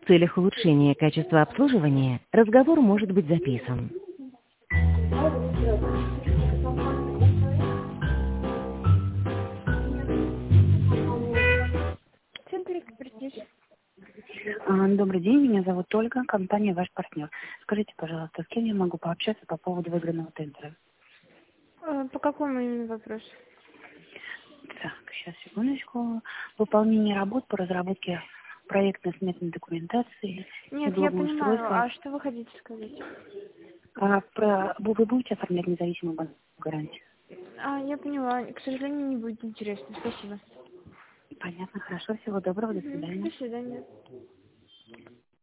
В целях улучшения качества обслуживания разговор может быть записан. Центр экспертизы. Добрый день, меня зовут Ольга, компания «Ваш партнер». Скажите, пожалуйста, с кем я могу пообщаться по поводу выигранного тендера? По какому именно вопросу? Так, сейчас, секундочку. Выполнение работ по разработке проектно-сметной документации и Нет, я понимаю. благоустройства. А что вы хотите сказать? Вы будете оформлять независимую банковскую гарантию? Я поняла. К сожалению, не будет интересно. Спасибо. Понятно, хорошо. Всего доброго, до свидания. До свидания.